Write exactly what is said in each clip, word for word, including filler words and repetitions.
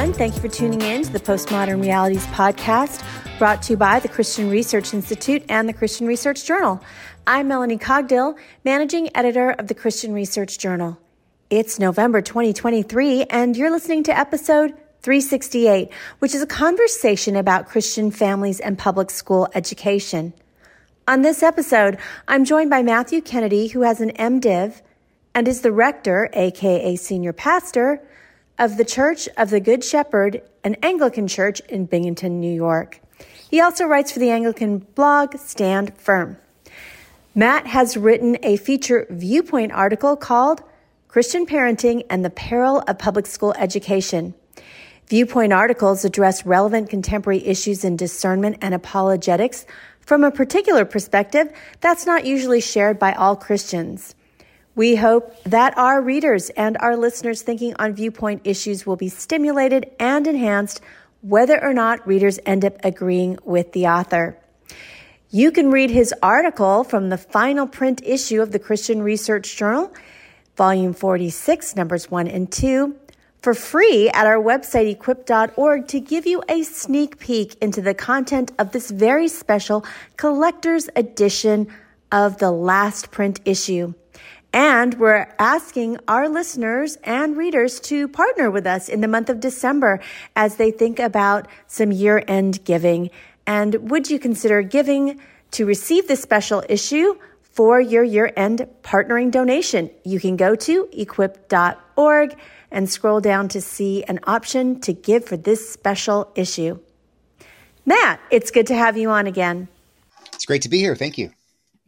everyone. Thank you for tuning in to the Postmodern Realities podcast, brought to you by the Christian Research Institute and the Christian Research Journal. I'm Melanie Cogdill, managing editor of the Christian Research Journal. It's November twenty twenty-three, and you're listening to episode three sixty-eight, which is a conversation about Christian families and public school education. On this episode, I'm joined by Matthew Kennedy, who has an MDiv and is the rector, aka senior pastor, of the Church of the Good Shepherd, an Anglican church in Binghamton, New York. He also writes for the Anglican blog Stand Firm. Matt has written a feature viewpoint article called Christian Parenting and the Peril of Public School Education. Viewpoint articles address relevant contemporary issues in discernment and apologetics from a particular perspective that's not usually shared by all Christians. We hope that our readers and our listeners thinking on viewpoint issues will be stimulated and enhanced whether or not readers end up agreeing with the author. You can read his article from the final print issue of the Christian Research Journal, volume forty-six, numbers one and two, for free at our website, equip dot org, to give you a sneak peek into the content of this very special collector's edition of the last print issue. And we're asking our listeners and readers to partner with us in the month of December as they think about some year-end giving. And would you consider giving to receive this special issue for your year-end partnering donation? You can go to equip dot org and scroll down to see an option to give for this special issue. Matt, it's good to have you on again. It's great to be here. Thank you.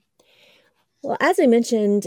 Well, as I mentioned,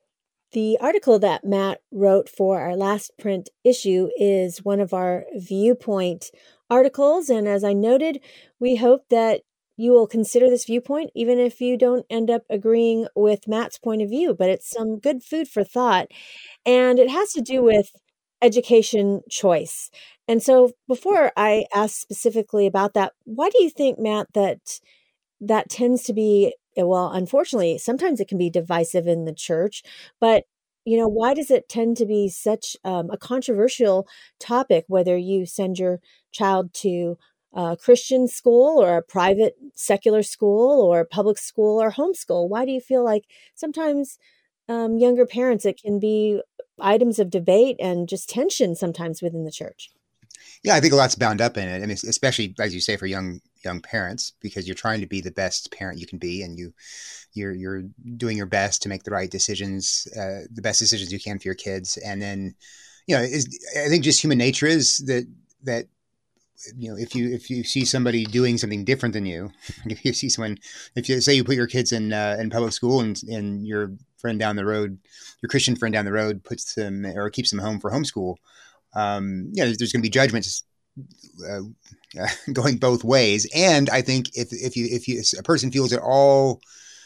the article that Matt wrote for our last print issue is one of our viewpoint articles. And as I noted, we hope that you will consider this viewpoint, even if you don't end up agreeing with Matt's point of view. But it's some good food for thought. And it has to do with education choice. And so before I ask specifically about that, why do you think, Matt, that that tends to be, well, unfortunately, sometimes it can be divisive in the church, but, you know, why does it tend to be such um, a controversial topic, whether you send your child to a Christian school or a private secular school or public school or homeschool? Why do you feel like sometimes um, younger parents, it can be items of debate and just tension sometimes within the church? Yeah, I think a lot's bound up in it. I mean, especially, as you say, for young young parents, because you're trying to be the best parent you can be, and you you're you're doing your best to make the right decisions, uh, the best decisions you can for your kids. And then, you know, is, I think just human nature is that that you know, if you if you see somebody doing something different than you, if you see someone, if you say you put your kids in uh, in public school, and and your friend down the road, your Christian friend down the road puts them or keeps them home for homeschool. Um, you know, there's, there's going to be judgments uh, uh, going both ways. And I think if if you if you if a person feels at all,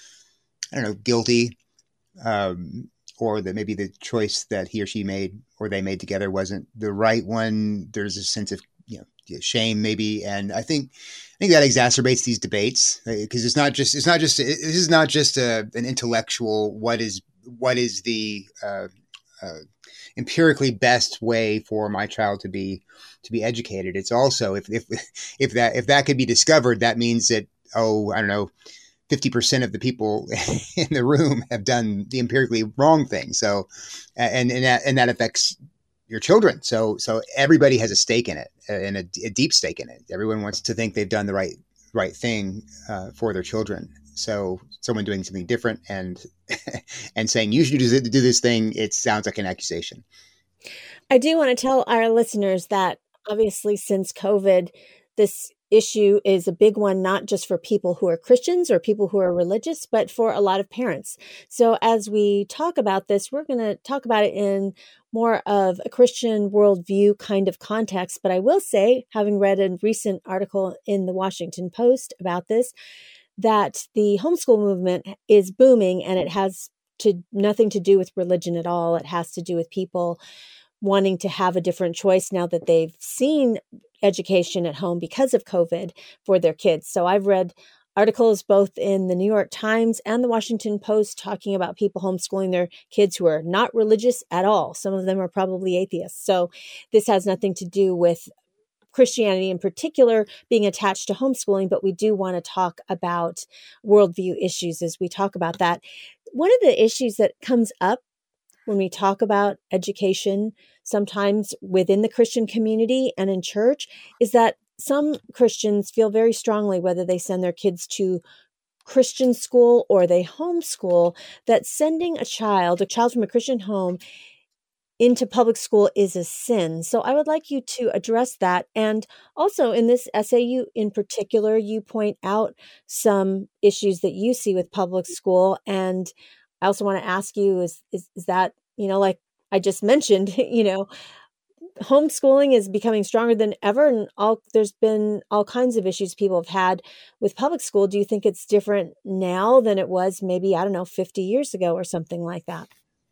I don't know, guilty, um, or that maybe the choice that he or she made or they made together wasn't the right one, there's a sense of, you know, shame maybe. And I think I think that exacerbates these debates, because it's not just it's not just this is not just a, an intellectual what is what is the uh, uh, empirically best way for my child to be to be educated. It's also, if if if that if that could be discovered, that means that, oh, I don't know, fifty percent of the people in the room have done the empirically wrong thing. So, and and that and that affects your children. So so everybody has a stake in it, and a, a deep stake in it. Everyone wants to think they've done the right right thing uh, for their children. So someone doing something different and and saying you should do, do this thing, it sounds like an accusation. I do want to tell our listeners that obviously since COVID, this issue is a big one, not just for people who are Christians or people who are religious, but for a lot of parents. So as we talk about this, we're going to talk about it in more of a Christian worldview kind of context. But I will say, having read a recent article in the Washington Post about this, that the homeschool movement is booming, and it has to nothing to do with religion at all. It has to do with people wanting to have a different choice now that they've seen education at home because of COVID for their kids. So I've read articles both in the New York Times and the Washington Post talking about people homeschooling their kids who are not religious at all. Some of them are probably atheists. So this has nothing to do with Christianity in particular being attached to homeschooling, but we do want to talk about worldview issues as we talk about that. One of the issues that comes up when we talk about education, sometimes within the Christian community and in church, is that some Christians feel very strongly, whether they send their kids to Christian school or they homeschool, that sending a child, a child from a Christian home, into public school is a sin. So I would like you to address that. And also in this essay, you in particular, you point out some issues that you see with public school. And I also want to ask you, is, is, is that, you know, like I just mentioned, you know, homeschooling is becoming stronger than ever. And all there's been all kinds of issues people have had with public school. Do you think it's different now than it was maybe, I don't know, fifty years ago or something like that?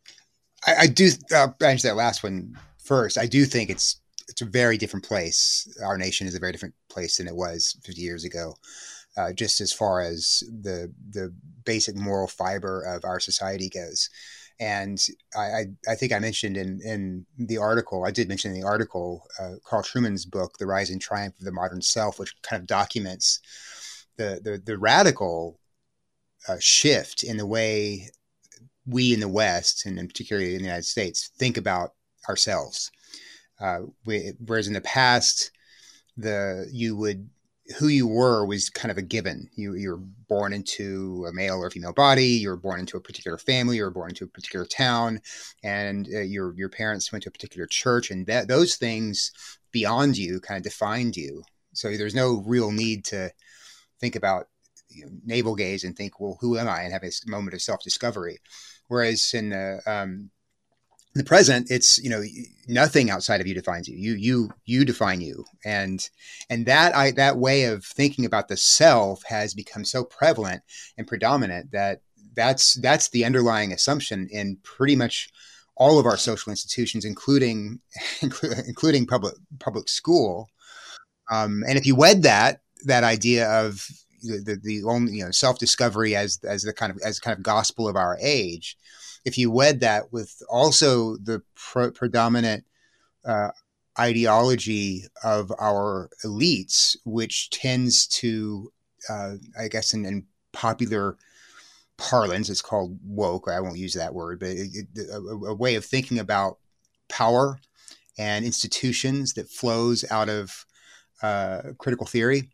I, I do. I'll answer that last one first. I do think it's it's a very different place. Our nation is a very different place than it was fifty years ago. Uh, just as far as the the basic moral fiber of our society goes. And I, I, I think I mentioned in, in the article, I did mention in the article, uh, Carl Trueman's book, The Rise and Triumph of the Modern Self, which kind of documents the the, the radical uh, shift in the way we in the West, and in particularly in the United States, think about ourselves. Uh, we, whereas in the past, the you would who you were was kind of a given. You you were born into a male or female body. You were born into a particular family. You were born into a particular town, and uh, your your parents went to a particular church, and that those things beyond you kind of defined you. So there's no real need to think about, you know, navel gaze and think, well, who am I, and have a moment of self-discovery. Whereas in the um, in the present, it's, you know, nothing outside of you defines you. You you you define you, and and that I that way of thinking about the self has become so prevalent and predominant that that's that's the underlying assumption in pretty much all of our social institutions, including including public public school. Um, and if you wed that that idea of the, the, the only, you know, self-discovery as as the kind of as kind of gospel of our age, if you wed that with also the pre- predominant uh, ideology of our elites, which tends to, uh, I guess, in, in popular parlance, it's called woke. I won't use that word, but it, it, a, a way of thinking about power and institutions that flows out of uh, critical theory,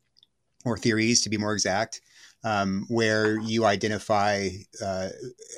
or theories to be more exact, um, where you identify uh,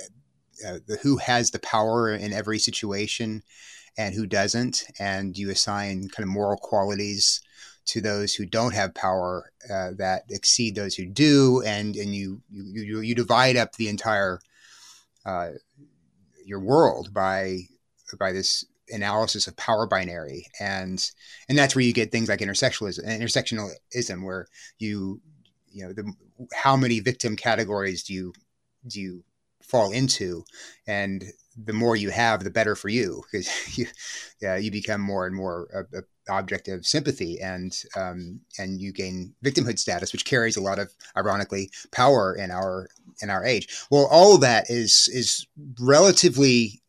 uh, the, who has the power in every situation and who doesn't, and you assign kind of moral qualities to those who don't have power uh, that exceed those who do, and and you you you divide up the entire uh, your world by by this analysis of power binary, and and that's where you get things like intersectionalism, intersectionalism, where you you know the how many victim categories do you do you fall into, and the more you have, the better for you, because you yeah, you become more and more a, a object of sympathy, and um, and you gain victimhood status, which carries a lot of, ironically, power in our in our age. Well, all of that is is relatively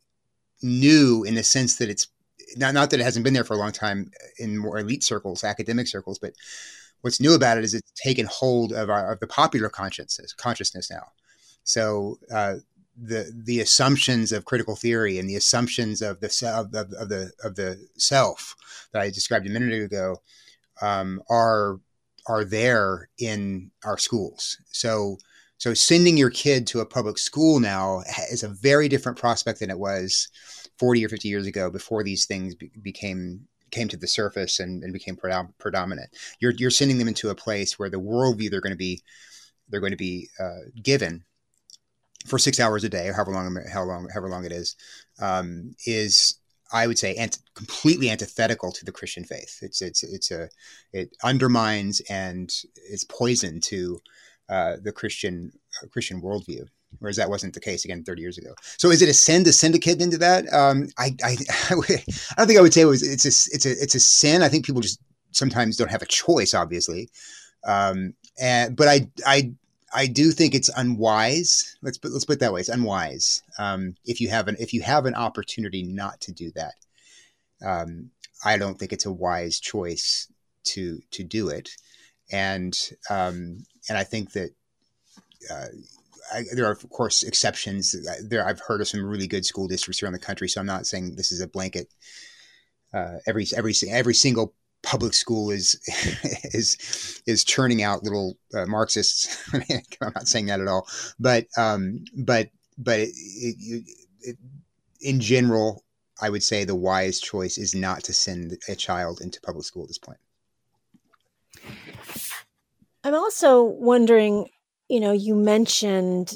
new in the sense that it's not, not that it hasn't been there for a long time in more elite circles, academic circles, but what's new about it is it's taken hold of our, of the popular consciousness consciousness now. So uh, the the assumptions of critical theory and the assumptions of the of, of, of the of the self that I described a minute ago um, are are there in our schools. So so sending your kid to a public school now is a very different prospect than it was forty or fifty years ago, before these things be, became came to the surface and, and became predom- predominant. You're you're sending them into a place where the worldview they're going to be they're going to be uh, given for six hours a day, or however long how long however long it is, um, is, I would say, ant- completely antithetical to the Christian faith. It's it's it's a it undermines and it's poison to uh, the Christian uh, Christian worldview. Whereas that wasn't the case again thirty years ago. So is it a sin to send a kid into that? Um, I, I I don't think I would say it was. It's a it's a it's a sin. I think people just sometimes don't have a choice, obviously. Um, and but I I I do think it's unwise. Let's put let's put it that way. It's unwise um, if you have an if you have an opportunity not to do that. Um, I don't think it's a wise choice to to do it. And um, and I think that uh, I, there are, of course, exceptions. There, I've heard of some really good school districts around the country, so I'm not saying this is a blanket. Uh, every every every single public school is is is churning out little uh, Marxists. I mean, I'm not saying that at all, but um, but but it, it, it, in general, I would say the wise choice is not to send a child into public school at this point. I'm also wondering, you know, you mentioned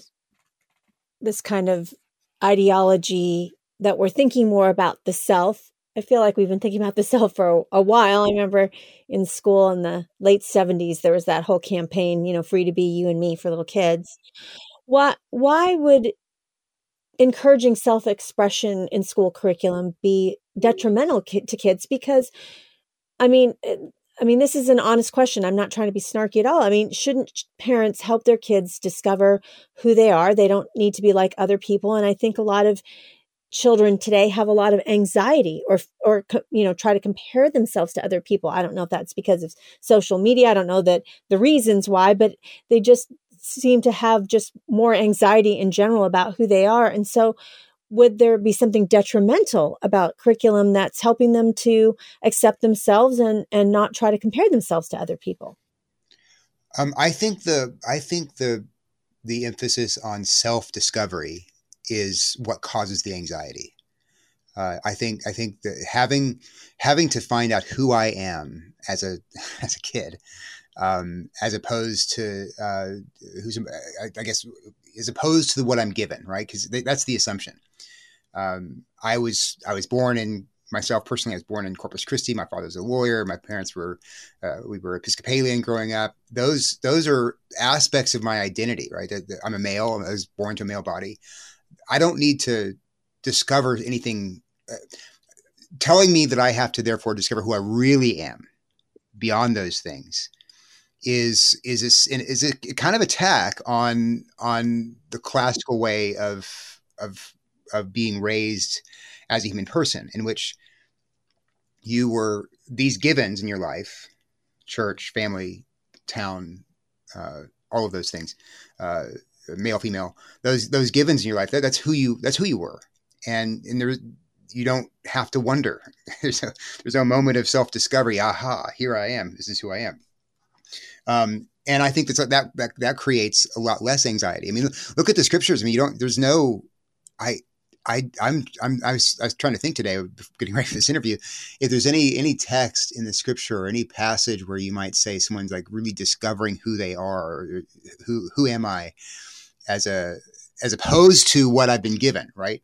this kind of ideology that we're thinking more about the self. I feel like we've been thinking about the self for a, a while. I remember in school in the late seventies, there was that whole campaign, you know, free to be you and me for little kids. Why, why would encouraging self-expression in school curriculum be detrimental ki- to kids? Because, I mean, I mean, this is an honest question. I'm not trying to be snarky at all. I mean, shouldn't parents help their kids discover who they are? They don't need to be like other people. And I think a lot of children today have a lot of anxiety or, or, you know, try to compare themselves to other people. I don't know if that's because of social media. I don't know that the reasons why, but they just seem to have just more anxiety in general about who they are. And so would there be something detrimental about curriculum that's helping them to accept themselves and, and not try to compare themselves to other people? Um, I think the, I think the, the emphasis on self-discovery is what causes the anxiety. Uh, I think I think that having having to find out who I am as a as a kid, um, as opposed to uh, who's I, I guess as opposed to what I'm given, right? Because that's the assumption. Um, I was I was born in myself personally. I was born in Corpus Christi. My father was a lawyer. My parents were uh, we were Episcopalian growing up. Those those are aspects of my identity, right? I'm a male. I was born to a male body. I don't need to discover anything uh, telling me that I have to therefore discover who I really am beyond those things is, is this, is a kind of attack on, on the classical way of, of, of being raised as a human person, in which you were these givens in your life, church, family, town, uh, all of those things, uh, male, female, those, those givens in your life, that, that's who you, that's who you were. And, and there's, you don't have to wonder. There's a, there's a moment of self-discovery. Aha, here I am. This is who I am. Um, and I think that's, that, that, that creates a lot less anxiety. I mean, look at the scriptures. I mean, you don't, there's no, I, I, I'm, I'm, I was, I was trying to think today, getting ready for this interview, if there's any, any text in the scripture or any passage where you might say someone's like really discovering who they are, or who, who am I, as a, as opposed to what I've been given. Right.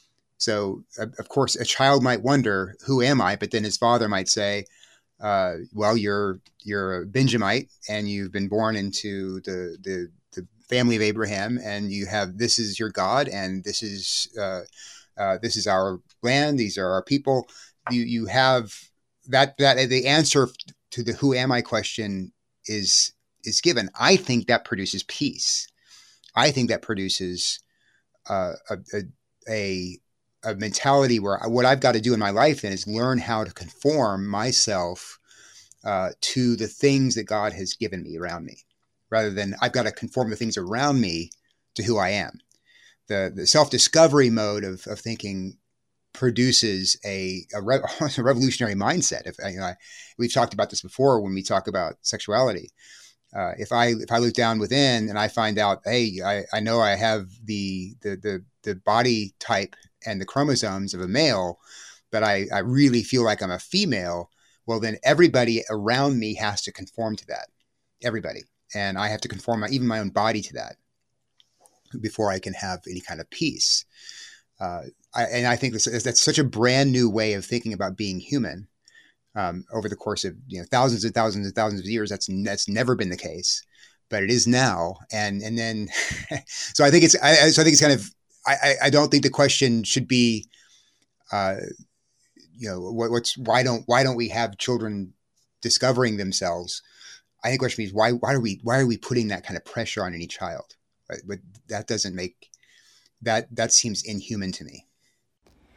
So of course a child might wonder, who am I? But then his father might say, uh, well, you're, you're a Benjamite and you've been born into the, the, the family of Abraham, and you have, this is your God. And this is, uh, uh, this is our land. These are our people. You, you have that, that the answer to the who am I question is, is given. I think that produces peace. I think that produces uh, a, a, a mentality where what I've got to do in my life then is learn how to conform myself uh, to the things that God has given me around me, rather than I've got to conform the things around me to who I am. The, the self-discovery mode of, of thinking produces a, a, re- a revolutionary mindset. If you know, I, we've talked about this before when we talk about sexuality. Uh, if I if I look down within and I find out, hey, I, I know I have the, the the the body type and the chromosomes of a male, but I, I really feel like I'm a female, well, then everybody around me has to conform to that. Everybody. And I have to conform my, even my own body to that before I can have any kind of peace. Uh, I, and I think this, that's such a brand new way of thinking about being human. Um, over the course of you know thousands and thousands and thousands of years, that's that's never been the case, but it is now. And and then, so I think it's I, so I think it's kind of I, I don't think the question should be, uh, you know, what, what's why don't why don't we have children discovering themselves? I think the question is why why are we why are we putting that kind of pressure on any child? But, but that doesn't make that that seems inhuman to me.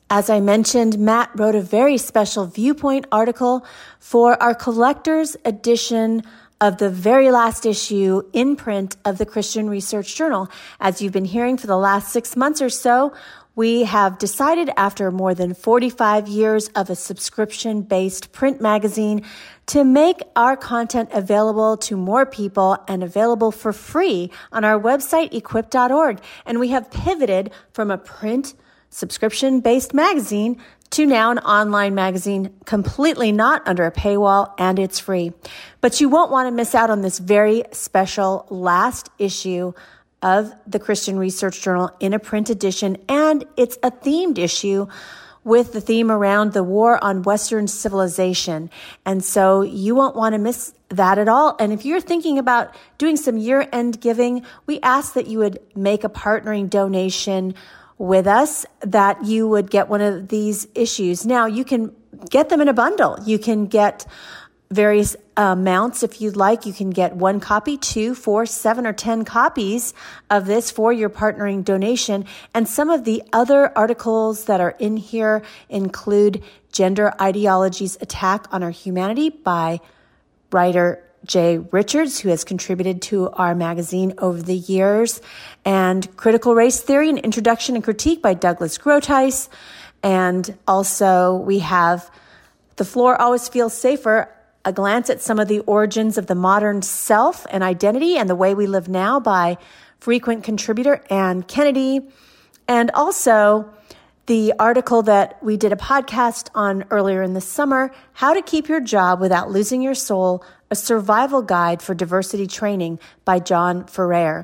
As I mentioned, Matt wrote a very special viewpoint article for our collector's edition of the very last issue in print of the Christian Research Journal. As you've been hearing for the last six months or so, we have decided after more than forty-five years of a subscription-based print magazine to make our content available to more people and available for free on our website, equip dot org. And we have pivoted from a print subscription-based magazine to now an online magazine completely not under a paywall, and it's free. But you won't want to miss out on this very special last issue of the Christian Research Journal in a print edition, and it's a themed issue with the theme around the war on Western civilization. And so you won't want to miss that at all. And if you're thinking about doing some year-end giving, we ask that you would make a partnering donation with us, that you would get one of these issues. Now, you can get them in a bundle. You can get various amounts if you'd like. You can get one copy, two, four, seven, or ten copies of this for your partnering donation. And some of the other articles that are in here include Gender Ideology's Attack on Our Humanity by writer Jay Richards, who has contributed to our magazine over the years, and Critical Race Theory, an Introduction and Critique by Douglas Groothuis. And also we have The Floor Always Feels Safer, a glance at some of the origins of the modern self and identity and the way we live now by frequent contributor Ann Kennedy. And also the article that we did a podcast on earlier in the summer, How to Keep Your Job Without Losing Your Soul, a Survival Guide for Diversity Training by John Ferrer.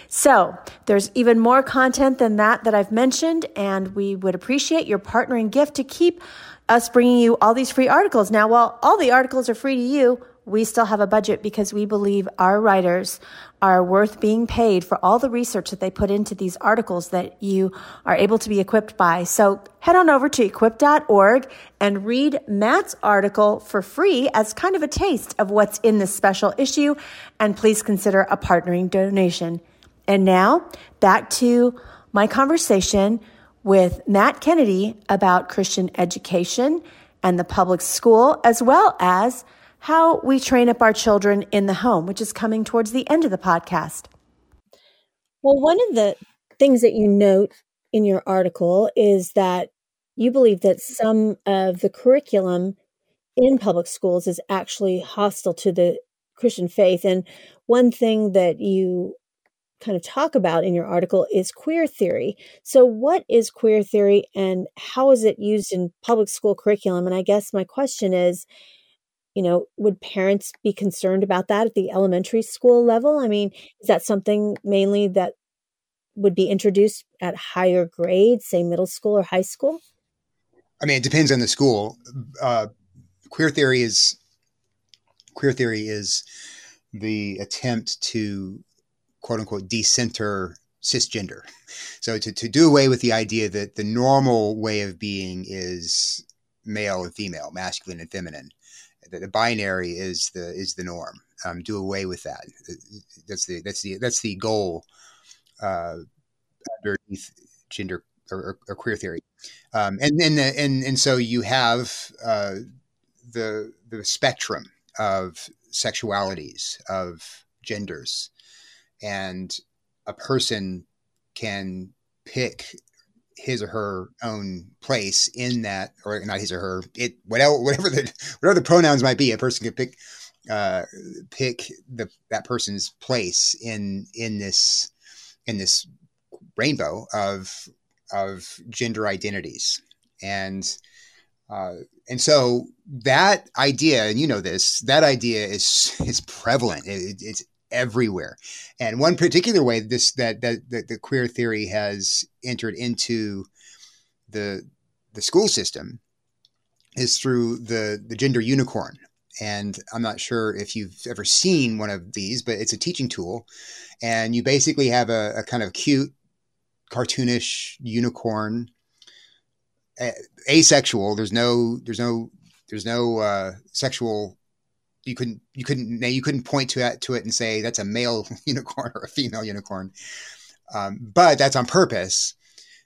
So there's even more content than that that I've mentioned, and we would appreciate your partnering gift to keep us bringing you all these free articles. Now, while all the articles are free to you, we still have a budget because we believe our writers are worth being paid for all the research that they put into these articles that you are able to be equipped by. So head on over to equip dot org and read Matt's article for free as kind of a taste of what's in this special issue. And please consider a partnering donation. And now back to my conversation with Matt Kennedy about Christian education and the public school, as well as how we train up our children in the home, which is coming towards the end of the podcast. Well, one of the things that you note in your article is that you believe that some of the curriculum in public schools is actually hostile to the Christian faith. And one thing that you kind of talk about in your article is queer theory. So what is queer theory and how is it used in public school curriculum? And I guess my question is, you know, would parents be concerned about that at the elementary school level? I mean, is that something mainly that would be introduced at higher grades, say middle school or high school? I mean, it depends on the school. Uh, queer theory is queer theory is the attempt to, quote unquote, decenter cisgender. So to, to do away with the idea that the normal way of being is male and female, masculine and feminine. The, the binary is the is the norm. Um, do away with that. That's the that's the that's the goal uh, underneath gender or, or, or queer theory. Um, and and and and so you have uh, the the spectrum of sexualities, of genders, and a person can pick his or her own place in that, or not his or her, it, whatever, whatever the, whatever the pronouns might be, a person can pick, uh, pick the, that person's place in, in this, in this rainbow of, of gender identities. And, uh, and so that idea, and you know this, that idea is, is prevalent. It, it's everywhere. And one particular way this that, that that the queer theory has entered into the the school system is through the the gender unicorn. And I'm not sure if you've ever seen one of these, but it's a teaching tool. And you basically have a, a kind of cute, cartoonish unicorn, a- asexual. There's no there's no there's no uh, sexual. You couldn't, you couldn't, you couldn't point to it, to it and say that's a male unicorn or a female unicorn. Um, but that's on purpose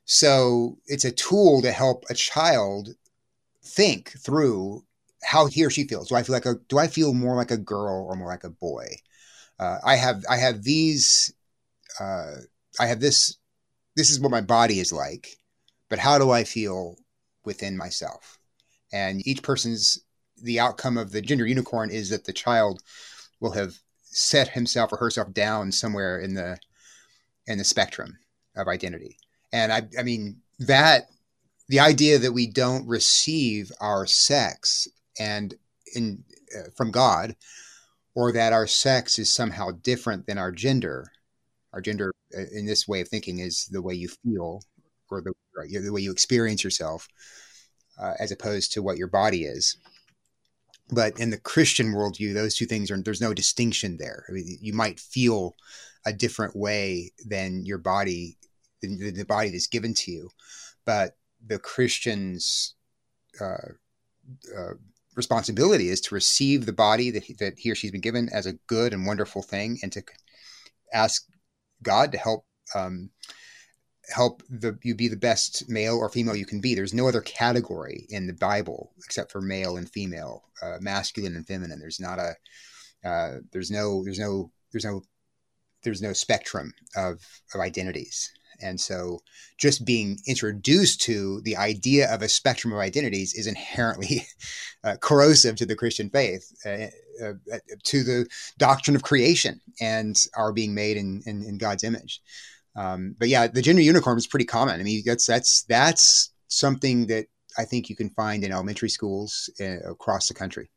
So it's a tool to help a child think through how he or she feels. Do I feel like a, do I feel more like a girl or more like a boy? Uh, I have, I have these, uh, I have this, this is what my body is like, but how do I feel within myself? And each person's, the outcome of the gender unicorn is that the child will have set himself or herself down somewhere in the, in the spectrum of identity. And I, I mean, that the idea that we don't receive our sex and in uh, from God, or that our sex is somehow different than our gender. Our gender, uh, in this way of thinking, is the way you feel, or the, right, the way you experience yourself, uh, as opposed to what your body is. But in the Christian worldview, those two things are, there's no distinction there. I mean, you might feel a different way than your body, than the body that's given to you, but the Christian's uh, uh, responsibility is to receive the body that he, that he or she's been given as a good and wonderful thing, and to ask God to help um, help the, you be the best male or female you can be. There's no other category in the Bible except for male and female, uh, masculine and feminine. There's not a uh, there's no there's no there's no there's no spectrum of of identities. And so just being introduced to the idea of a spectrum of identities is inherently uh, corrosive to the Christian faith, uh, uh, to the doctrine of creation and our being made in, in, in God's image. Um, but yeah, the gender unicorn is pretty common. I mean, that's, that's, that's something that I think you can find in elementary schools uh, across the country.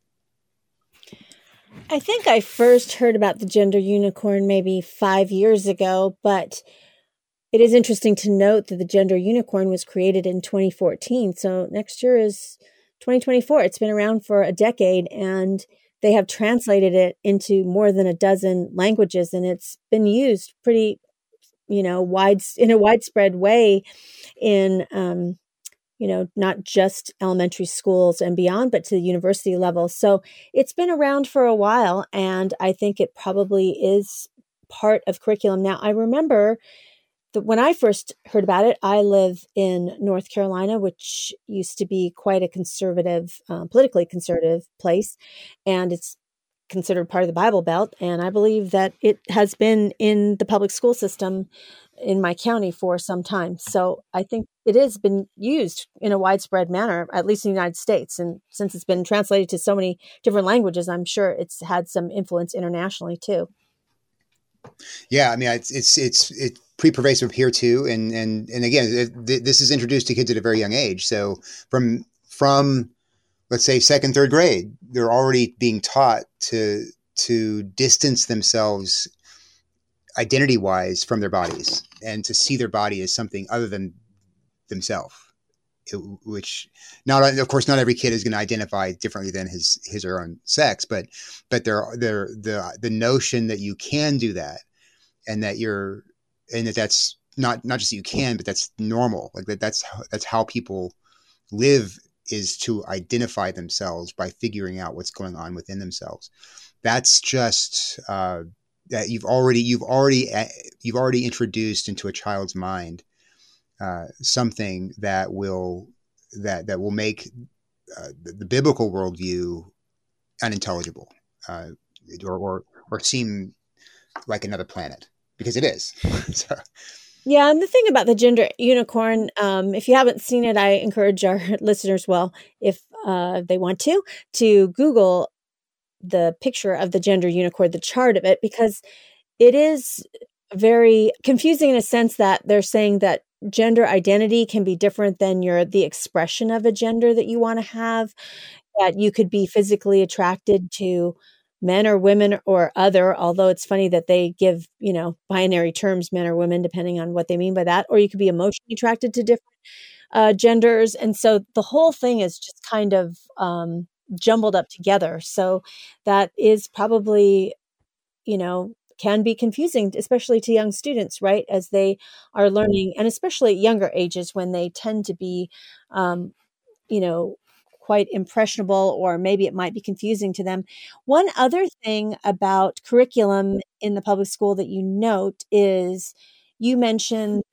I think I first heard about the gender unicorn maybe five years ago, but it is interesting to note that the gender unicorn was created in twenty fourteen. So next year is twenty twenty-four. It's been around for a decade, and they have translated it into more than a dozen languages, and it's been used pretty, you know, wide in a widespread way in, um, you know, not just elementary schools and beyond, but to the university level. So it's been around for a while, and I think it probably is part of curriculum. Now, I remember when I first heard about it, I live in North Carolina, which used to be quite a conservative, um, politically conservative place, and it's considered part of the Bible Belt. And I believe that it has been in the public school system in my county for some time. So I think it has been used in a widespread manner, at least in the United States. And since it's been translated to so many different languages, I'm sure it's had some influence internationally too. Yeah, I mean, it's it's it's it's pretty pervasive here too, and and and again, it, this is introduced to kids at a very young age. So from from let's say second, third grade, they're already being taught to to distance themselves identity wise from their bodies, and to see their body as something other than themselves. It, which not, of course, not every kid is going to identify differently than his his or her own sex, but but there there the the notion that you can do that, and that you're and that that's not not just that you can, but that's normal. Like that that's that's how people live, is to identify themselves by figuring out what's going on within themselves. That's just uh, that you've already you've already you've already introduced into a child's mind Uh, something that will that that will make uh, the, the biblical worldview unintelligible, uh, or, or or seem like another planet, because it is. So. Yeah, and the thing about the gender unicorn, um, if you haven't seen it, I encourage our listeners, well, if uh, they want to, to Google the picture of the gender unicorn, the chart of it, because it is very confusing in a sense that they're saying that gender identity can be different than your the expression of a gender that you want to have, that you could be physically attracted to men or women or other, although it's funny that they give, you know, binary terms, men or women, depending on what they mean by that, or you could be emotionally attracted to different uh, genders. And so the whole thing is just kind of um, jumbled up together. So that is probably, you know, can be confusing, especially to young students, right? As they are learning, and especially at younger ages when they tend to be, um, you know, quite impressionable, or maybe it might be confusing to them. One other thing about curriculum in the public school that you note is you mentioned that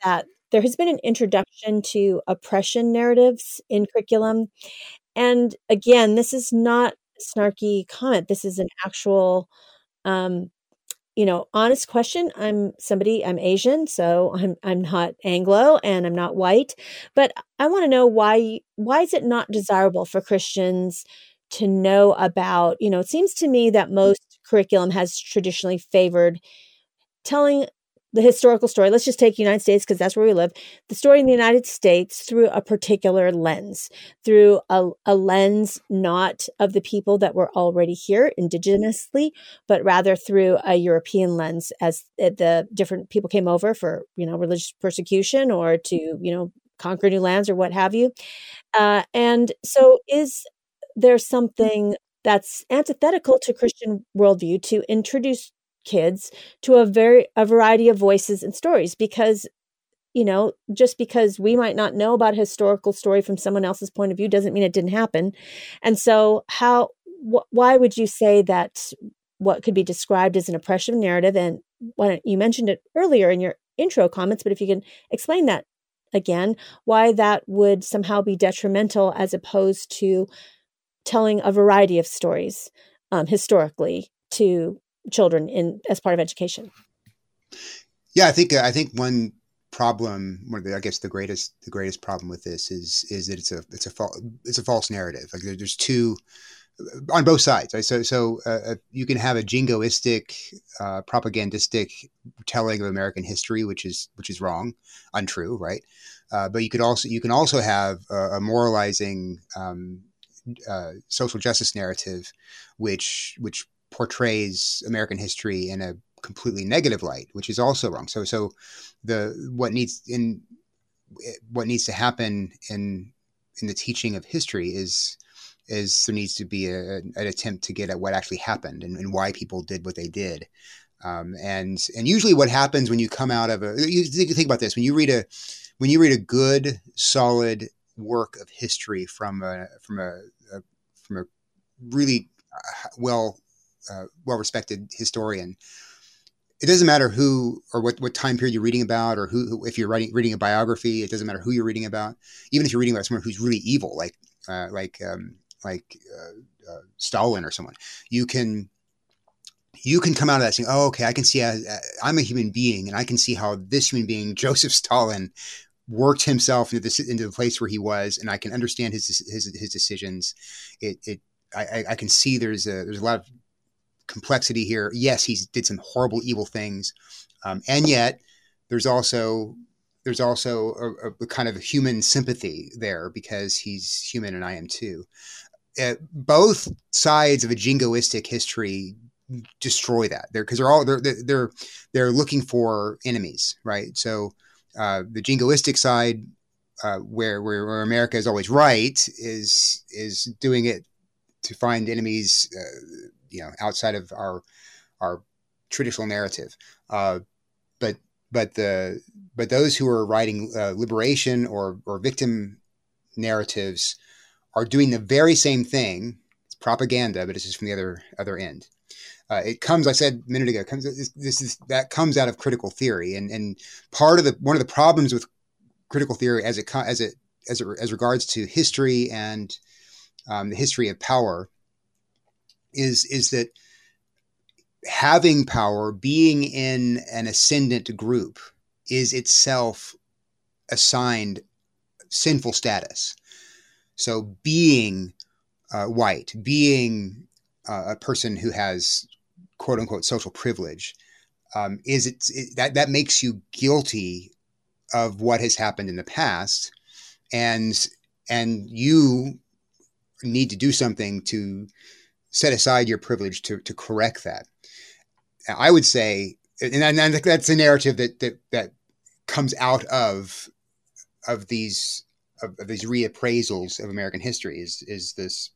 there has been an introduction to oppression narratives in curriculum. And again, this is not a snarky comment. This is an actual, um, you know, honest question. I'm somebody, I'm Asian, so I'm I'm not Anglo and I'm not white, but I want to know why why is it not desirable for Christians to know about, you know, it seems to me that most curriculum has traditionally favored telling the historical story. Let's just take the United States because that's where we live. The story in the United States through a particular lens, through a, a lens not of the people that were already here indigenously, but rather through a European lens as the different people came over for, you know, religious persecution or to, you know, conquer new lands or what have you. Uh, and so is there something that's antithetical to Christian worldview to introduce kids to a very a variety of voices and stories? Because, you know, just because we might not know about a historical story from someone else's point of view doesn't mean it didn't happen. And so how wh- why would you say that what could be described as an oppression narrative, and when you mentioned it earlier in your intro comments, but if you can explain that again, why that would somehow be detrimental as opposed to telling a variety of stories um, historically to children in as part of education? Yeah, I think uh, I think one problem, one of the, I guess the greatest the greatest problem with this is is that it's a it's a false it's a false narrative. Like there, there's two on both sides. Right? So so uh, you can have a jingoistic, uh, propagandistic telling of American history, which is which is wrong, untrue, right? Uh, but you could also you can also have a, a moralizing um, uh, social justice narrative, which which portrays American history in a completely negative light, which is also wrong. So, so the what needs in what needs to happen in in the teaching of history is is there needs to be a, an attempt to get at what actually happened and, and why people did what they did. Um, and and usually, what happens when you come out of a you think about this when you read a when you read a good solid work of history from a from a, a from a really well uh, well respected historian. It doesn't matter who or what, what time period you're reading about, or who, who if you're writing reading a biography. It doesn't matter who you're reading about. Even if you're reading about someone who's really evil, like uh, like um, like uh, uh, Stalin or someone, you can you can come out of that saying, "Oh, okay, I can see how, uh, I'm a human being, and I can see how this human being, Joseph Stalin, worked himself into this into the place where he was, and I can understand his his his decisions. It it I, I can see there's a there's a lot of complexity here. Yes, he did some horrible, evil things, um, and yet there's also there's also a, a kind of human sympathy there because he's human and I am too." Uh, both sides of a jingoistic history destroy that. They're because they're all they're they're they're looking for enemies, right? So uh, the jingoistic side, uh, where, where where America is always right, is is doing it to find enemies. Uh, you know, outside of our our traditional narrative, uh, but but the but those who are writing uh, liberation or or victim narratives are doing the very same thing. It's propaganda, but it's just from the other other end. Uh, it comes, I said a minute ago, comes this, this is that comes out of critical theory, and and part of the one of the problems with critical theory as it as it as it as regards to history and um, the history of power. Is is that having power, being in an ascendant group, is itself assigned sinful status. So being uh, white, being uh, a person who has quote unquote social privilege, um, is it, it that that makes you guilty of what has happened in the past, and and you need to do something to set aside your privilege to to correct that. I would say, and, and that's a narrative that that that comes out of of these of, of these reappraisals of American history is is this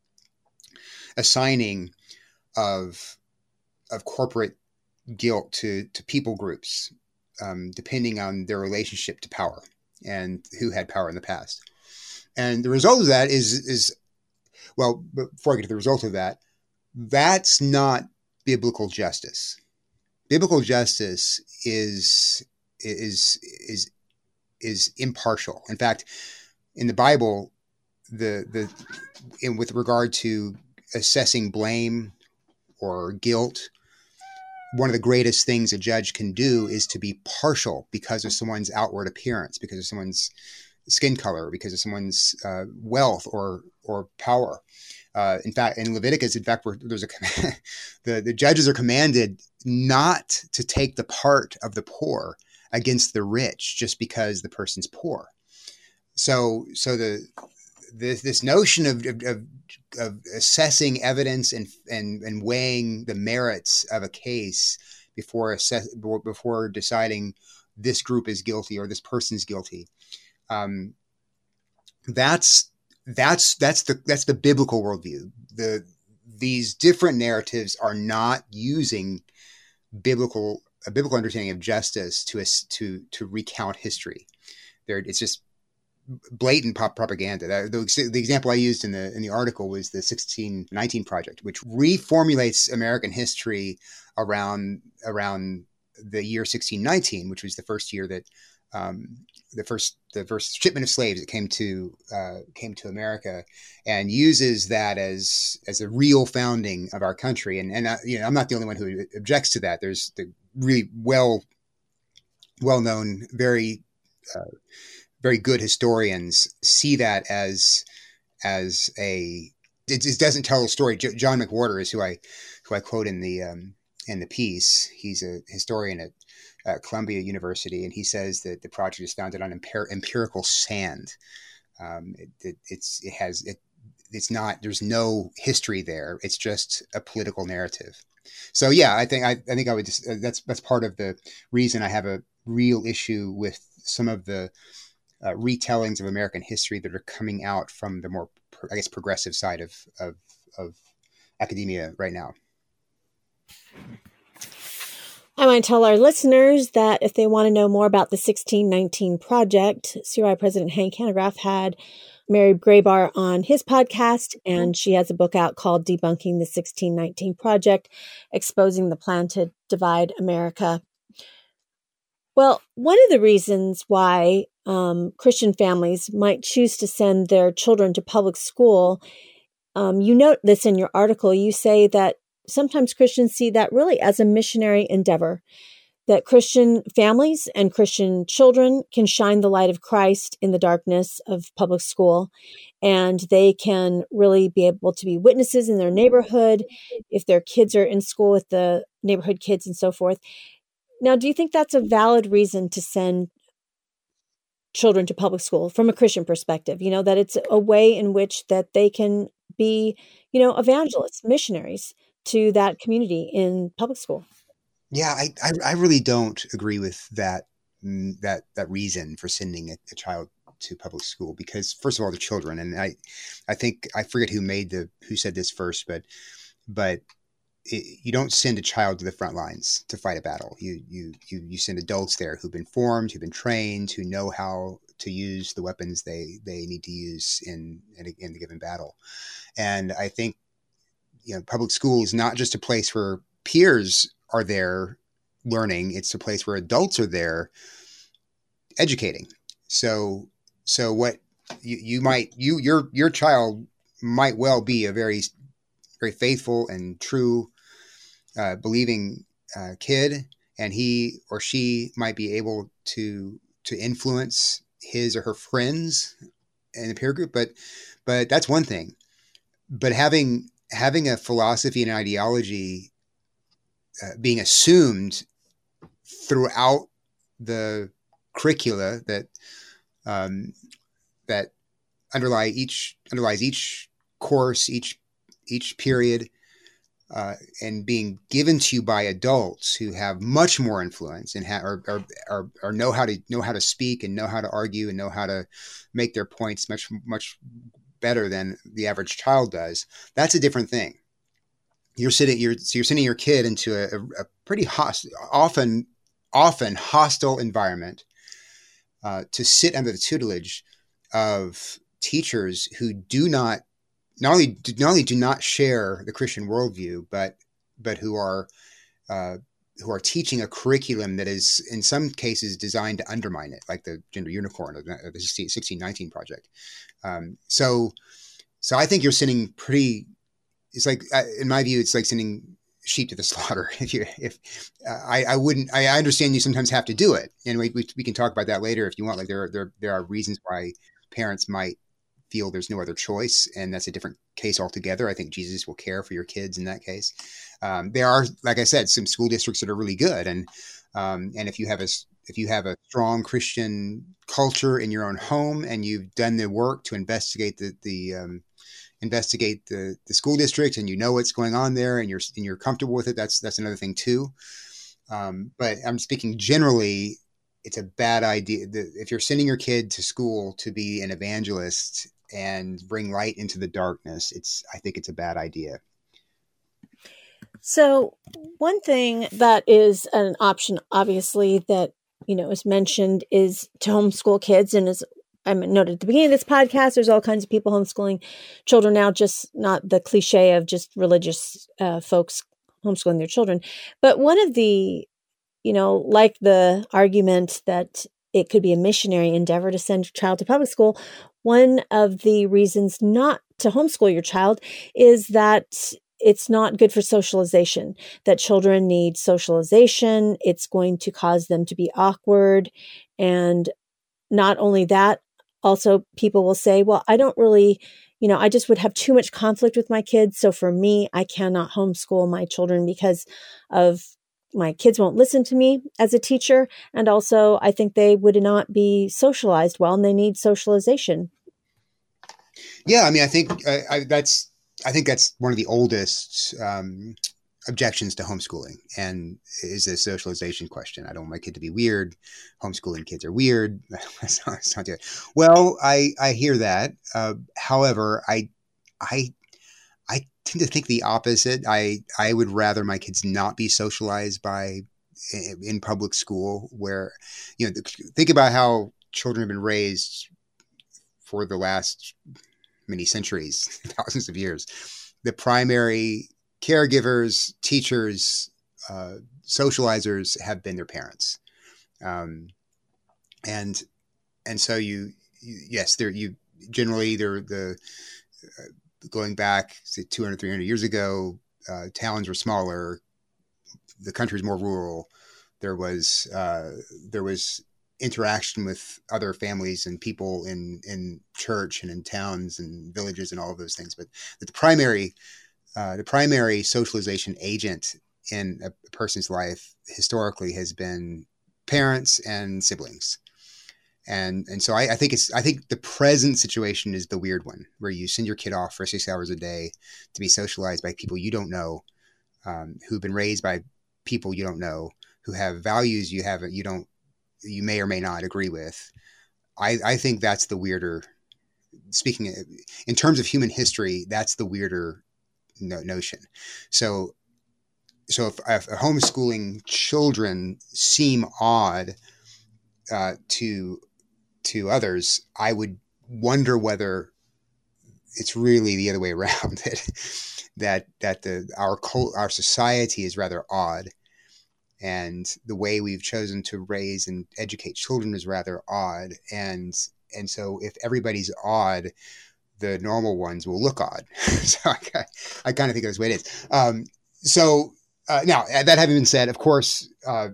assigning of of corporate guilt to to people groups, um, depending on their relationship to power and who had power in the past. And the result of that is is well, before I get to the result of that, that's not biblical justice. Biblical justice is is is is impartial. In fact, in the Bible, the the in, with regard to assessing blame or guilt, one of the greatest things a judge can do is to be partial because of someone's outward appearance, because of someone's skin color, because of someone's uh, wealth or or power. Uh, in fact, in Leviticus, in fact, there's a the the judges are commanded not to take the part of the poor against the rich just because the person's poor. So, so the this this notion of of, of assessing evidence and and and weighing the merits of a case before assess before deciding this group is guilty or this person's guilty, um, that's that's that's the that's the biblical worldview. The these different narratives are not using biblical a biblical understanding of justice to to to recount history. There, it's just blatant pop propaganda. The, the example I used in the in the article was the sixteen nineteen Project, which reformulates American history around around the year sixteen nineteen, which was the first year that um, the first the first shipment of slaves that came to uh, came to America, and uses that as as a real founding of our country. And and uh, you know, I'm not the only one who objects to that. There's the really well well known, very uh, very good historians see that as as a it, it doesn't tell a story. J- John McWhorter is who I who I quote in the um, in the piece. He's a historian at uh, Columbia University, and he says that the project is founded on empir- empirical sand. Um, it, it, it's it has it it's not there's no history there. It's just a political narrative. So yeah, I think I, I think I would just uh, that's that's part of the reason I have a real issue with some of the Uh, retellings of American history that are coming out from the more, I guess, progressive side of, of, of academia right now. I want to tell our listeners that if they want to know more about the sixteen nineteen Project, C R I President Hank Hanegraaff had Mary Grabar on his podcast, and she has a book out called Debunking the sixteen nineteen Project, Exposing the Plan to Divide America. Well, one of the reasons why um, Christian families might choose to send their children to public school, um, you note this in your article. You say that sometimes Christians see that really as a missionary endeavor, that Christian families and Christian children can shine the light of Christ in the darkness of public school, and they can really be able to be witnesses in their neighborhood if their kids are in school with the neighborhood kids and so forth. Now, do you think that's a valid reason to send children to public school from a Christian perspective? You know, that it's a way in which that they can be, you know, evangelists, missionaries to that community in public school? Yeah, I, I, I really don't agree with that, that, that reason for sending a, a child to public school, because first of all, they're children. And I, I think, I forget who made the, who said this first, but, but it, you don't send a child to the front lines to fight a battle. You, you, you, you send adults there who've been formed, who've been trained, who know how to use the weapons they, they need to use in, in, a, in the given battle. And I think, you know, public school is not just a place where peers are there learning. It's a place where adults are there educating. So, so what you, you might, you, your, your child might well be a very, very faithful and true, uh, believing, uh, kid, and he or she might be able to, to influence his or her friends in the peer group. But, but that's one thing. But having, having a philosophy and ideology uh, being assumed throughout the curricula that um, that underlie each underlies each course, each each period, uh, and being given to you by adults who have much more influence and ha- or, or, or, or know how to know how to speak and know how to argue and know how to make their points much much better than the average child does. That's a different thing. You're sitting, you're, so you're sending your kid into a, a pretty hostile, often, often hostile environment uh, to sit under the tutelage of teachers who do not, not only do, not only do not share the Christian worldview, but but who are uh, who are teaching a curriculum that is in some cases designed to undermine it, like the Gender Unicorn or the, the sixteen nineteen Project. Um, so, so I think you're sending pretty. It's like, in my view, it's like sending sheep to the slaughter. If you, if uh, I, I wouldn't, I, I understand you sometimes have to do it, and we, we we can talk about that later if you want. Like there are, there there are reasons why parents might feel there's no other choice, and that's a different case altogether. I think Jesus will care for your kids in that case. Um, there are, like I said, some school districts that are really good, and um, and if you have a if you have a strong Christian culture in your own home, and you've done the work to investigate the the um, investigate the, the school district, and you know what's going on there, and you're and you're comfortable with it, that's that's another thing too. Um, but I'm speaking generally. It's a bad idea that if you're sending your kid to school to be an evangelist and bring light into the darkness, it's I think it's a bad idea. So one thing that is an option, obviously, that, you know, is mentioned is to homeschool kids. And as I noted at the beginning of this podcast, there's all kinds of people homeschooling children now, just not the cliche of just religious uh, folks homeschooling their children. But one of the, you know, like the argument that it could be a missionary endeavor to send your child to public school, one of the reasons not to homeschool your child is that it's not good for socialization, that children need socialization. It's going to cause them to be awkward. And not only that, also people will say, well, I don't really, you know, I just would have too much conflict with my kids. So for me, I cannot homeschool my children because of my kids won't listen to me as a teacher. And also I think they would not be socialized well, and they need socialization. Yeah. I mean, I think uh, I, that's, I think that's one of the oldest um, objections to homeschooling, and is a socialization question. I don't want my kid to be weird. Homeschooling kids are weird. That's not, that's not good. Well, I, I hear that. Uh, however, I, I, I tend to think the opposite. I, I would rather my kids not be socialized by in public school, where, you know, think about how children have been raised for the last many centuries, thousands of years. The primary caregivers, teachers, uh, socializers have been their parents. Um, and, and so you, you yes, they're, you generally they're the, uh, going back say two hundred, three hundred years ago, uh, towns were smaller. The country was more rural. There was, uh, there was interaction with other families and people in, in church and in towns and villages and all of those things. But the primary, uh, the primary socialization agent in a person's life historically has been parents and siblings. And, and so I, I think it's, I think the present situation is the weird one, where you send your kid off for six hours a day to be socialized by people you don't know, um, who've been raised by people you don't know, who have values you haven't, you don't, you may or may not agree with. I, I think that's the weirder, speaking in terms of human history, that's the weirder no, notion. So, so if, if homeschooling children seem odd uh, to, to others, I would wonder whether it's really the other way around, that, that, that the, our, our society is rather odd. And the way we've chosen to raise and educate children is rather odd. And, and so if everybody's odd, the normal ones will look odd. So I, I kind of think that's the way it is. Um, so uh, now that having been said, of course, uh,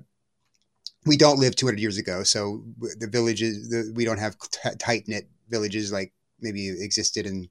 we don't live two hundred years ago. So the villages, the, we don't have t- tight knit villages like maybe existed in,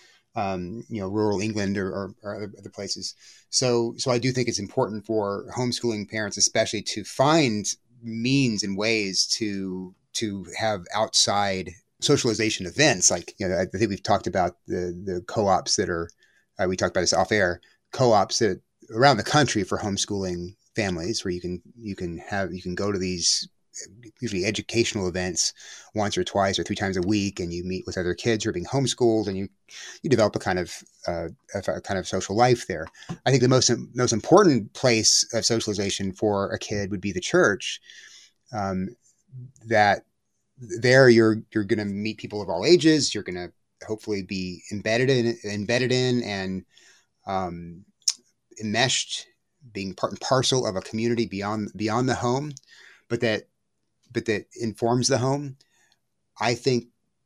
Um, you know, rural England or, or, or other places. So, so I do think it's important for homeschooling parents, especially, to find means and ways to to have outside socialization events. Like, you know, I think we've talked about the the co-ops that are, uh, we talked about this off air, co-ops that around the country for homeschooling families, where you can you can have you can go to these usually educational events once or twice or three times a week, and you meet with other kids who are being homeschooled, and you, you develop a kind of, uh, a kind of social life there. I think the most, most important place of socialization for a kid would be the church. Um, that there you're, you're going to meet people of all ages. You're going to hopefully be embedded in, embedded in and, um, enmeshed being part and parcel of a community beyond beyond the home, but that but that informs the home. I think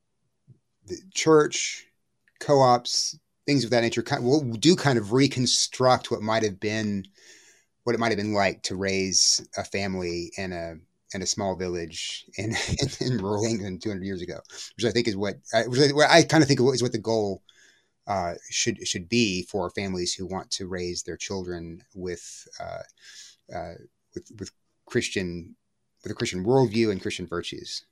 the church, co-ops, things of that nature will do kind of reconstruct what might have been what it might have been like to raise a family in a in a small village in, in, in rural England two hundred years ago, which I think is what I, which I, what I kind of think is what the goal uh, should should be for families who want to raise their children with uh, uh, with with Christian with a Christian worldview and Christian virtues.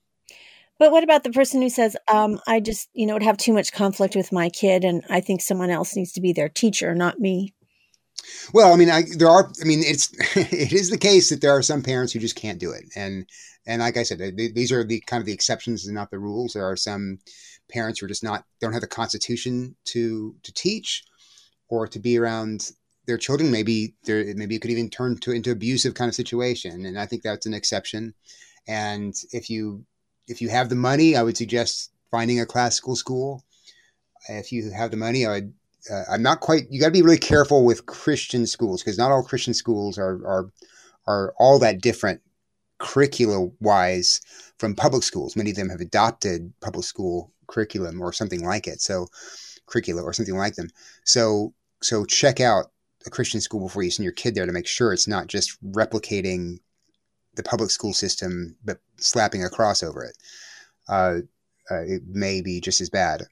But what about the person who says, um, I just, you know, would have too much conflict with my kid and I think someone else needs to be their teacher, not me? Well, I mean, I, there are, I mean, it's, it is the case that there are some parents who just can't do it. And, and like I said, they, these are the kind of the exceptions and not the rules. There are some parents who are just not, don't have the constitution to, to teach or to be around their children. Maybe there, maybe it could even turn to into abusive kind of situation. And I think that's an exception. And if you, if you have the money, I would suggest finding a classical school. If you have the money, I would, uh, I'm not quite, you got to be really careful with Christian schools because not all Christian schools are, are, are all that different curricula wise from public schools. Many of them have adopted public school curriculum or something like it. So curricula or something like them. So, so check out a Christian school before you send your kid there to make sure it's not just replicating the public school system, but slapping a cross over it. Uh, uh, it may be just as bad.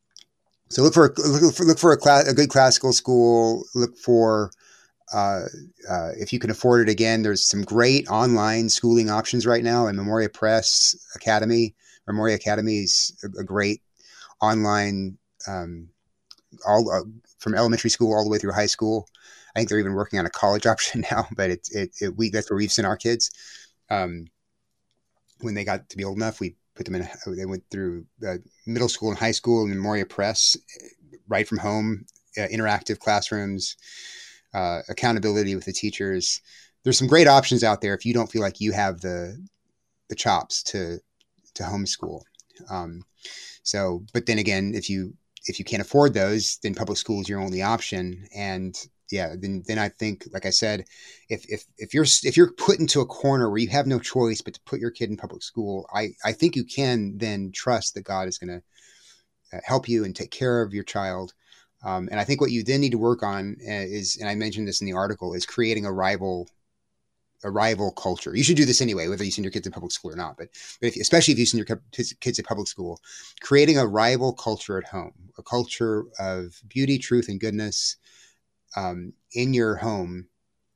So look for look for, look for a, class, a good classical school. Look for uh, uh, if you can afford it. Again, there's some great online schooling options right now. And Memoria Press Academy, Memoria Academy is a, a great online, um, all uh, from elementary school all the way through high school. I think they're even working on a college option now, but it's it, it we that's where we've sent our kids. Um, when they got to be old enough, we put them in. They went through uh, middle school and high school in Memoria Press, right from home, uh, interactive classrooms, uh, accountability with the teachers. There's some great options out there if you don't feel like you have the the chops to to homeschool. Um, so, but then again, if you if you can't afford those, then public school is your only option. And yeah, then then I think, like I said, if if if you're if you're put into a corner where you have no choice but to put your kid in public school, I I think you can then trust that God is going to help you and take care of your child. Um, and I think what you then need to work on is, and I mentioned this in the article, is creating a rival a rival culture. You should do this anyway, whether you send your kids to public school or not. But, but if, especially if you send your kids to public school, creating a rival culture at home, a culture of beauty, truth, and goodness um, in your home,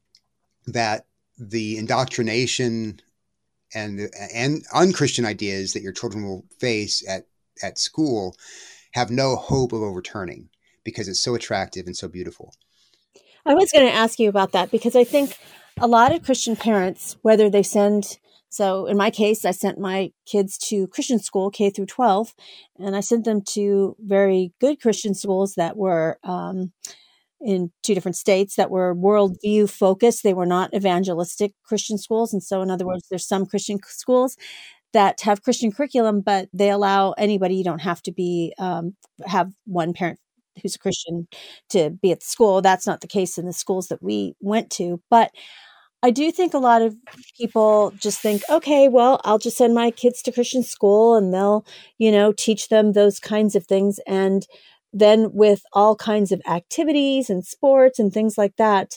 that the indoctrination and the, and unchristian ideas that your children will face at at school have no hope of overturning because it's so attractive and so beautiful. I was going to ask you about that because I think a lot of Christian parents, whether they send, so in my case, I sent my kids to Christian school, K through twelve, and I sent them to very good Christian schools that were um, in two different states that were worldview focused. They were not evangelistic Christian schools. And so in other words, there's some Christian schools that have Christian curriculum, but they allow anybody, you don't have to be, um, have one parent who's a Christian to be at the school. That's not the case in the schools that we went to. But I do think a lot of people just think, okay, well, I'll just send my kids to Christian school and they'll, you know, teach them those kinds of things. And then with all kinds of activities and sports and things like that,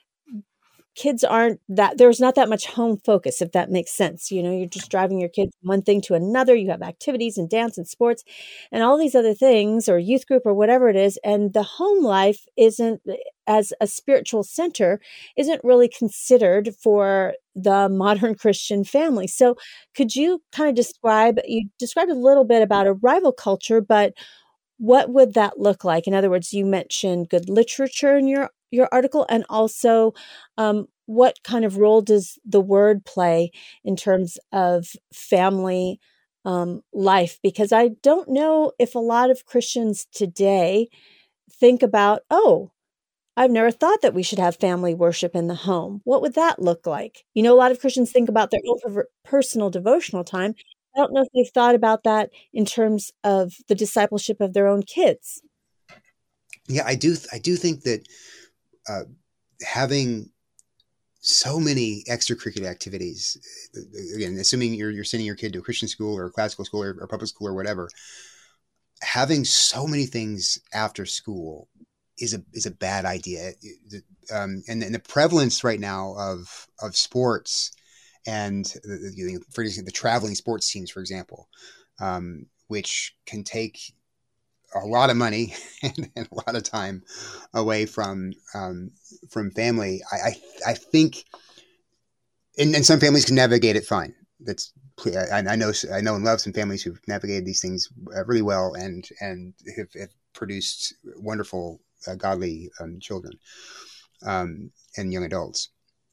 kids aren't that, there's not that much home focus, if that makes sense. You know, you're just driving your kids from one thing to another. You have activities and dance and sports and all these other things, or youth group or whatever it is. And the home life isn't, as a spiritual center, isn't really considered for the modern Christian family. So could you kind of describe, you described a little bit about a rival culture, but what would that look like? In other words, you mentioned good literature in your your article, and also um, what kind of role does the word play in terms of family um, life? Because I don't know if a lot of Christians today think about, oh, I've never thought that we should have family worship in the home. What would that look like? You know, a lot of Christians think about their own personal devotional time. I don't know if they've thought about that in terms of the discipleship of their own kids. Yeah, I do. I do think that uh, having so many extracurricular activities, again, assuming you're, you're sending your kid to a Christian school or a classical school or, or public school or whatever, having so many things after school is a, is a bad idea. Um, and, and the prevalence right now of, of sports and the, for example, the traveling sports teams, for example, um, which can take a lot of money and, and a lot of time away from um, from family. I I, I think, and, and some families can navigate it fine. That's I, I know I know and love some families who've navigated these things really well and and have, have produced wonderful, uh, godly um, children um, and young adults.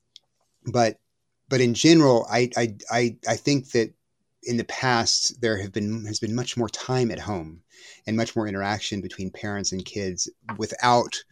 But but in general, I I I, I think that in the past, there have been has been much more time at home and much more interaction between parents and kids without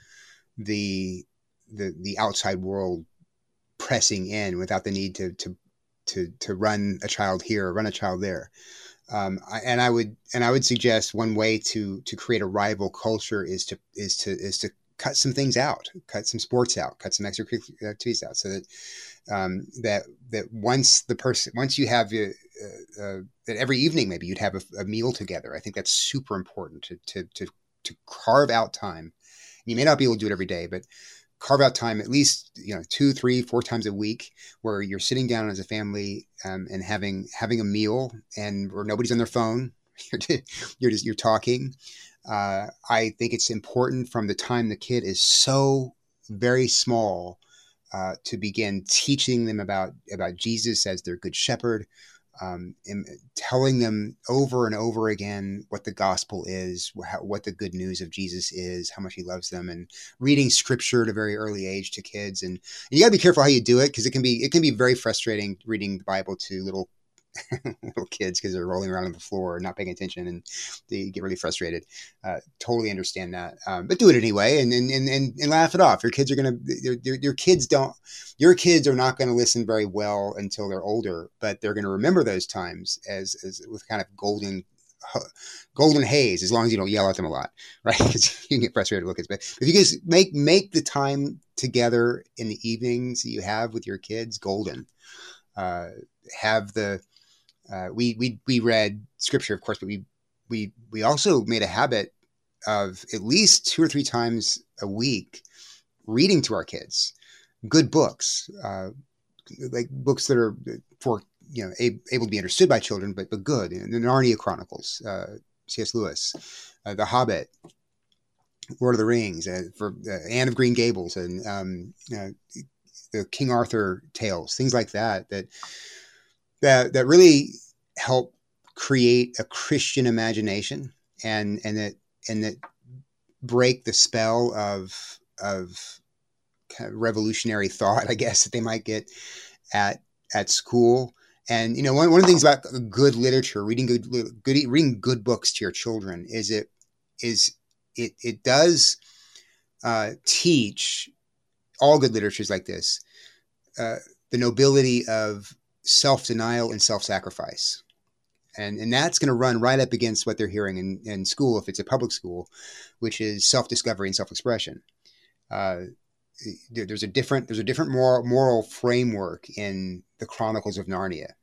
the the the outside world pressing in, without the need to to to to run a child here or run a child there. Um, I, and I would and I would suggest one way to to create a rival culture is to is to is to cut some things out, cut some sports out, cut some extracurricular activities out, so that um, that that once the person once you have uh, uh, that every evening maybe you'd have a, a meal together. I think that's super important to to to to carve out time. You may not be able to do it every day, but carve out time at least, you know, two, three, four times a week where you're sitting down as a family um, and having having a meal, and where nobody's on their phone. You're, you're just you're talking. Uh, I think it's important from the time the kid is so very small uh, to begin teaching them about about Jesus as their good shepherd. Um, and telling them over and over again what the gospel is, how, what the good news of Jesus is, how much he loves them, and reading scripture at a very early age to kids. And, and you gotta be careful how you do it, because it can be, it can be very frustrating reading the Bible to little, little kids because they're rolling around on the floor and not paying attention, and they get really frustrated. Uh, totally understand that. Um, but do it anyway, and, and, and, and laugh it off. Your kids are going to, your, your kids don't, your kids are not going to listen very well until they're older, but they're going to remember those times as, as with kind of golden, golden haze, as long as you don't yell at them a lot, right? Because you can get frustrated with kids. But if you guys make, make the time together in the evenings that you have with your kids golden, uh, have the, Uh, we we we read scripture, of course, but we we we also made a habit of at least two or three times a week reading to our kids good books, uh, like books that are for you know a, able to be understood by children, but but good. The Narnia Chronicles, uh, C S Lewis, uh, The Hobbit, Lord of the Rings, uh, for uh, Anne of Green Gables, and um, uh, the King Arthur tales, things like that. That that that really help create a Christian imagination, and and that and that break the spell of of kind of revolutionary thought, I guess, that they might get at at school. And you know, one one of the things about good literature, reading good good reading good books to your children, is it is it it does uh, teach, all good literature is like this, uh, the nobility of self-denial and self-sacrifice. And and that's going to run right up against what they're hearing in, in school, if it's a public school, which is self-discovery and self-expression. Uh, there, there's a different there's a different moral, moral framework in the Chronicles of Narnia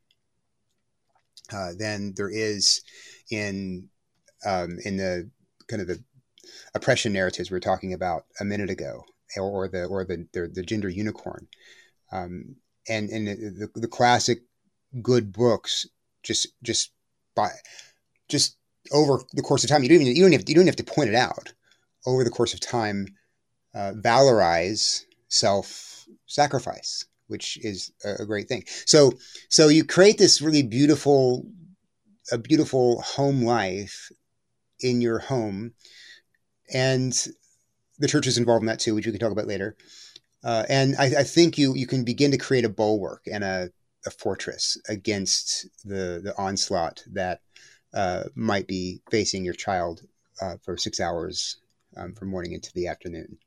uh, than there is in um, in the kind of the oppression narratives we were talking about a minute ago, or, or the or the, the the gender unicorn. Um, And and the, the classic good books just just by just over the course of time, you don't even you don't have you don't have to point it out. Over the course of time, uh, valorize self-sacrifice, which is a, a great thing. So so you create this really beautiful a beautiful home life in your home, and the church is involved in that too, which we can talk about later. Uh, and I, I think you you can begin to create a bulwark and a, a fortress against the the onslaught that uh, might be facing your child uh, for six hours um, from morning into the afternoon.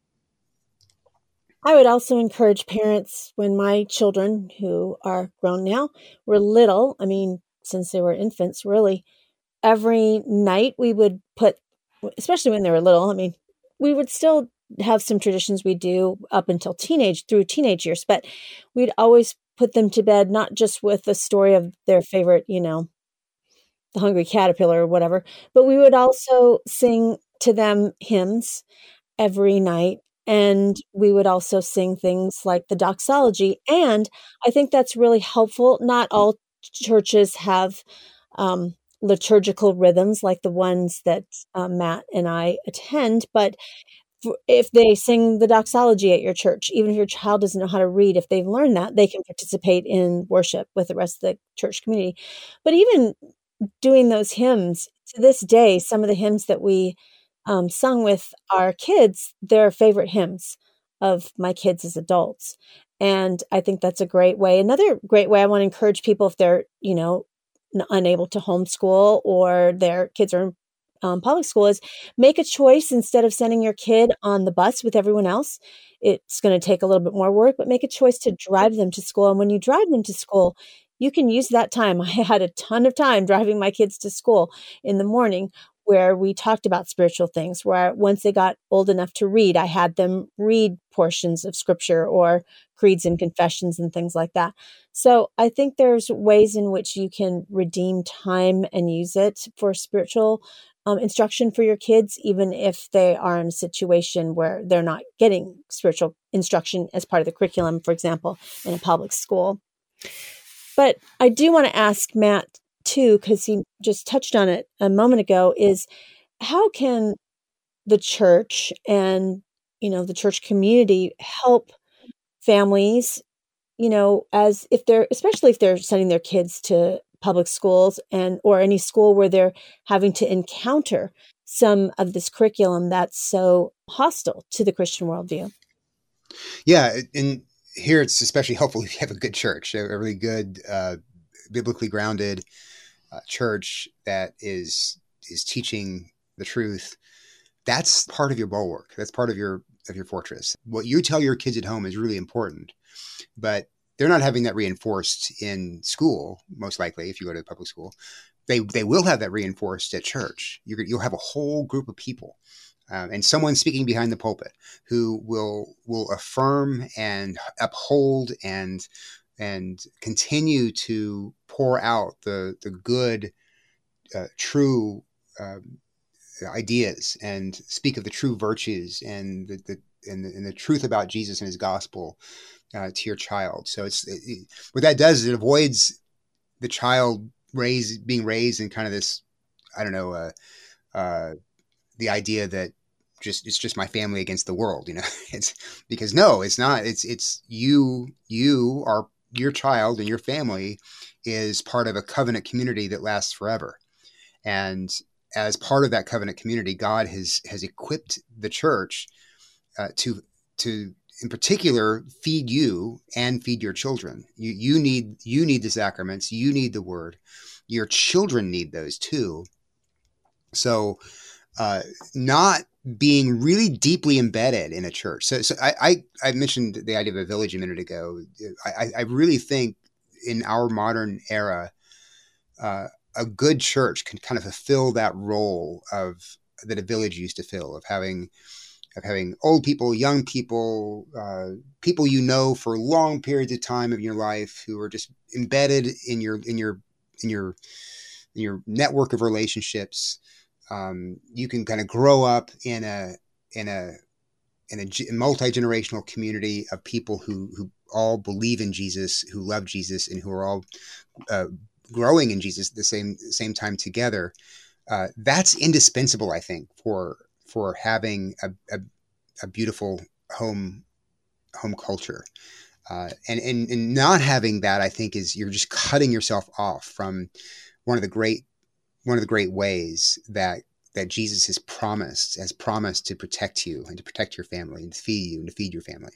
I would also encourage parents, when my children, who are grown now, were little, I mean, since they were infants, really, every night we would put, especially when they were little, I mean, we would still have some traditions we do up until teenage, through teenage years, but we'd always put them to bed, not just with the story of their favorite, you know, the Hungry Caterpillar or whatever, but we would also sing to them hymns every night. And we would also sing things like the doxology. And I think that's really helpful. Not all churches have um, liturgical rhythms like the ones that uh, Matt and I attend, but if they sing the doxology at your church, even if your child doesn't know how to read, if they've learned that, they can participate in worship with the rest of the church community. But even doing those hymns, to this day, some of the hymns that we um, sung with our kids, they're favorite hymns of my kids as adults. And I think that's a great way. Another great way I want to encourage people, if they're, you know, unable to homeschool or their kids are in um, public school, is make a choice. Instead of sending your kid on the bus with everyone else, it's going to take a little bit more work, but make a choice to drive them to school. And when you drive them to school, you can use that time. I had a ton of time driving my kids to school in the morning where we talked about spiritual things, where once they got old enough to read, I had them read portions of scripture or creeds and confessions and things like that. So I think there's ways in which you can redeem time and use it for spiritual um, instruction for your kids, even if they are in a situation where they're not getting spiritual instruction as part of the curriculum, for example, in a public school. But I do want to ask Matt, too, because he just touched on it a moment ago, is how can the church and, you know, the church community help families, you know, as if they're, especially if they're sending their kids to public schools and or any school where they're having to encounter some of this curriculum that's so hostile to the Christian worldview? Yeah, and here it's especially helpful if you have a good church, a really good, uh, biblically grounded uh, church that is is teaching the truth. That's part of your bulwark. That's part of your of your fortress. What you tell your kids at home is really important, but they're not having that reinforced in school. Most likely, if you go to public school, they they will have that reinforced at church. You're, you'll have a whole group of people. Um, and someone speaking behind the pulpit who will will affirm and uphold and and continue to pour out the the good, uh, true um, ideas and speak of the true virtues and the, the and the, and the truth about Jesus and His gospel uh, to your child. So it's it, it, what that does is it avoids the child raised being raised in kind of this, I don't know. Uh, uh, the idea that just it's just my family against the world, you know, it's because no, it's not. It's it's you. You are your child, and your family is part of a covenant community that lasts forever. And as part of that covenant community, God has has equipped the church uh, to to in particular feed you and feed your children. You you need you need the sacraments. You need the word. Your children need those too. So. Uh, not being really deeply embedded in a church. So, so I, I, I mentioned the idea of a village a minute ago. I, I really think in our modern era, uh, a good church can kind of fulfill that role of that a village used to fill, of having of having old people, young people, uh, people you know for long periods of time of your life who are just embedded in your in your in your in your network of relationships. Um, you can kind of grow up in a in a in a multi-generational community of people who who all believe in Jesus, who love Jesus, and who are all uh, growing in Jesus at the same same time together. Uh, that's indispensable, I think, for for having a, a, a beautiful home home culture. Uh, and, and and not having that, I think, is you're just cutting yourself off from one of the great one of the great ways that that Jesus has promised, has promised to protect you and to protect your family and to feed you and to feed your family.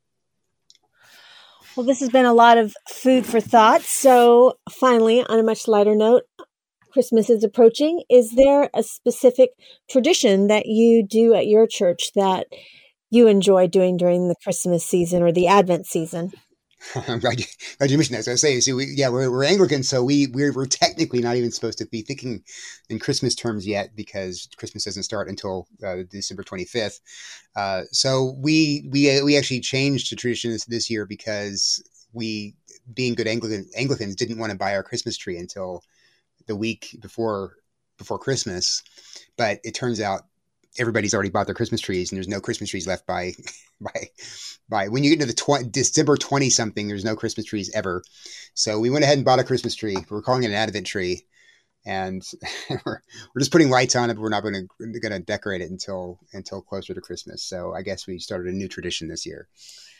Well, this has been a lot of food for thought. So finally, on a much lighter note, Christmas is approaching. Is there a specific tradition that you do at your church that you enjoy doing during the Christmas season or the Advent season? I'm glad you, glad you mentioned that. So I say, see, we, yeah, we're, we're Anglican, so we we're, we're technically not even supposed to be thinking in Christmas terms yet because Christmas doesn't start until uh, December twenty-fifth. Uh, so we we we actually changed to traditions this year because we, being good Anglican Anglicans, didn't want to buy our Christmas tree until the week before before Christmas. But it turns out everybody's already bought their Christmas trees, and there's no Christmas trees left by by by when you get into the tw- December twenty something. There's no Christmas trees ever. So we went ahead and bought a Christmas tree. We're calling it an Advent tree, and we're we're just putting lights on it. But we're not going to going to decorate it until until closer to Christmas. So I guess we started a new tradition this year.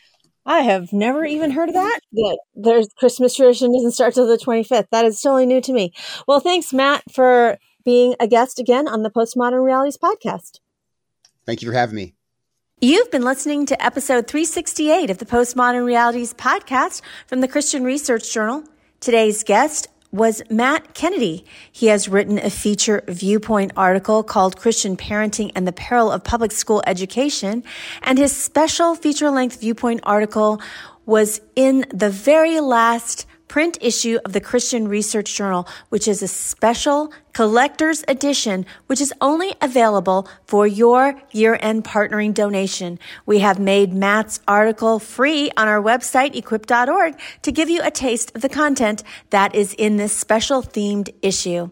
I have never even heard of that. That there's Christmas tradition doesn't start till the twenty-fifth. That is totally new to me. Well, thanks, Matt, for being a guest again on the Postmodern Realities podcast. Thank you for having me. You've been listening to episode three sixty-eight of the Postmodern Realities podcast from the Christian Research Journal. Today's guest was Matt Kennedy. He has written a feature viewpoint article called Christian Parenting and the Peril of Public School Education, and his special feature-length viewpoint article was in the very last print issue of the Christian Research Journal, which is a special collector's edition, which is only available for your year-end partnering donation. We have made Matt's article free on our website, equip dot org, to give you a taste of the content that is in this special themed issue.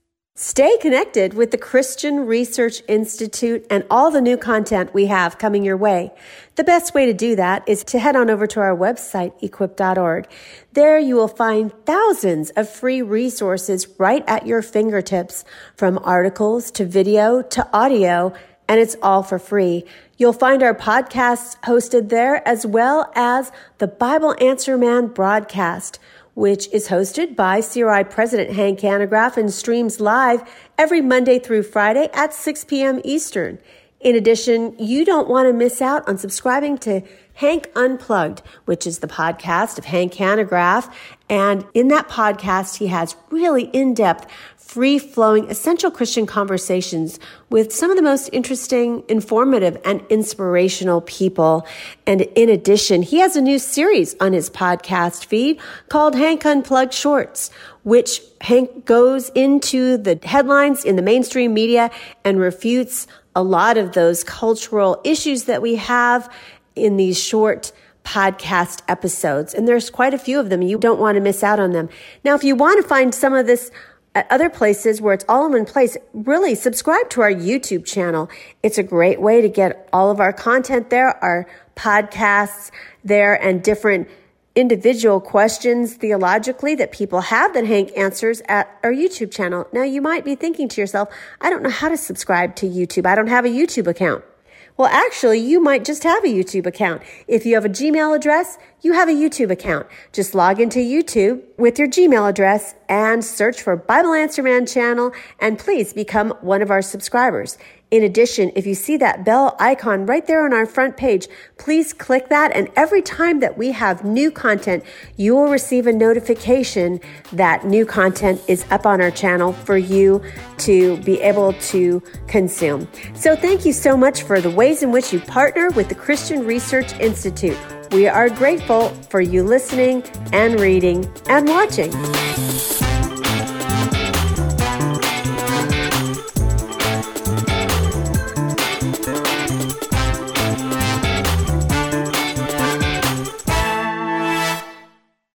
Stay connected with the Christian Research Institute and all the new content we have coming your way. The best way to do that is to head on over to our website, equip dot org. There you will find thousands of free resources right at your fingertips, from articles to video to audio, and it's all for free. You'll find our podcasts hosted there, as well as the Bible Answer Man broadcast, which is hosted by C R I President Hank Hanegraaff and streams live every Monday through Friday at six p.m. Eastern. In addition, you don't want to miss out on subscribing to Hank Unplugged, which is the podcast of Hank Hanegraaff. And in that podcast, he has really in-depth, free-flowing, essential Christian conversations with some of the most interesting, informative, and inspirational people. And in addition, he has a new series on his podcast feed called Hank Unplugged Shorts, which Hank goes into the headlines in the mainstream media and refutes a lot of those cultural issues that we have in these short podcast episodes. And there's quite a few of them. You don't want to miss out on them. Now, if you want to find some of this at other places where it's all in one place, really subscribe to our YouTube channel. It's a great way to get all of our content there, our podcasts there, and different individual questions theologically that people have that Hank answers at our YouTube channel. Now, you might be thinking to yourself, I don't know how to subscribe to YouTube. I don't have a YouTube account. Well, actually, you might just have a YouTube account. If you have a Gmail address, you have a YouTube account. Just log into YouTube with your Gmail address and search for Bible Answer Man channel, and please become one of our subscribers. In addition, if you see that bell icon right there on our front page, please click that, and every time that we have new content, you will receive a notification that new content is up on our channel for you to be able to consume. So thank you so much for the ways in which you partner with the Christian Research Institute. We are grateful for you listening and reading and watching.